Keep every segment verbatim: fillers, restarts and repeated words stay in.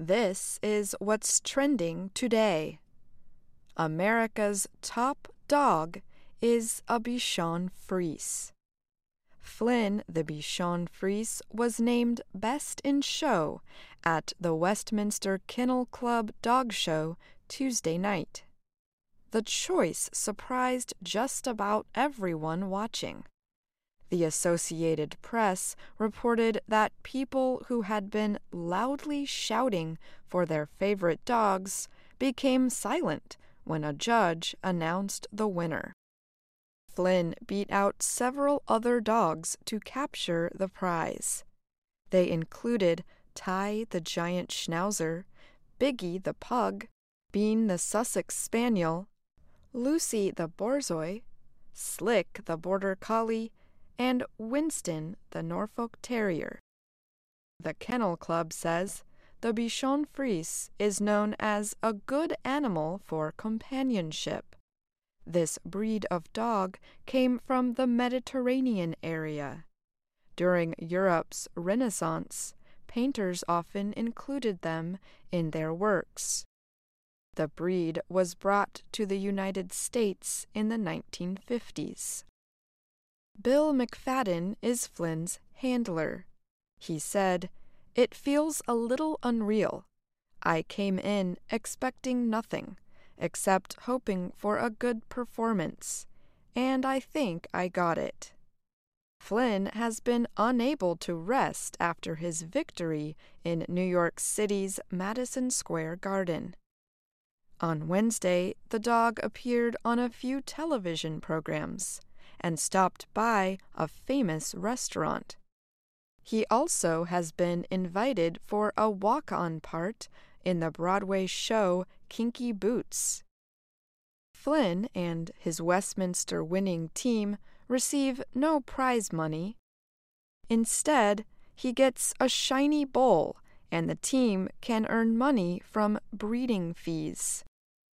This is what's trending today. America's top dog is a Bichon Frise. Flynn the Bichon Frise was named Best in Show at the Westminster Kennel Club Dog Show Tuesday night. The choice surprised just about everyone watching. The Associated Press reported that people who had been loudly shouting for their favorite dogs became silent when a judge announced the winner. Flynn beat out several other dogs to capture the prize. They included Ty the Giant Schnauzer, Biggie the Pug, Bean the Sussex Spaniel, Lucy the Borzoi, Slick the Border Collie, and Winston the Norfolk Terrier. The Kennel Club says the Bichon Frise is known as a good animal for companionship. This breed of dog came from the Mediterranean area. During Europe's Renaissance, painters often included them in their works. The breed was brought to the United States in the nineteen fifties. Bill McFadden is Flynn's handler. He said, "It feels a little unreal. I came in expecting nothing, except hoping for a good performance, and I think I got it." Flynn has been unable to rest after his victory in New York City's Madison Square Garden. On Wednesday, the dog appeared on a few television programs and stopped by a famous restaurant. He also has been invited for a walk-on part in the Broadway show Kinky Boots. Flynn and his Westminster winning team receive no prize money. Instead, he gets a shiny bowl, and the team can earn money from breeding fees.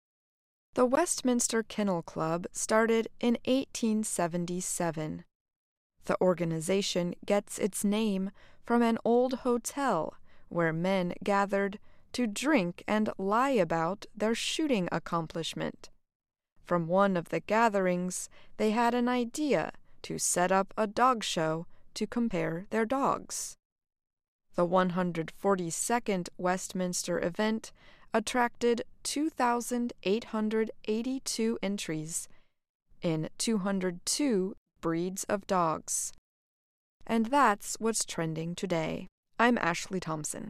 The Westminster Kennel Club started in eighteen seventy-seven. The organization gets its name from an old hotel where men gathered to drink and lie about their shooting accomplishment. From one of the gatherings, they had an idea to set up a dog show to compare their dogs. The one hundred forty-second Westminster event attracted two thousand eight hundred eighty-two entries in two hundred two breeds of dogs. And that's what's trending today. I'm Ashley Thompson.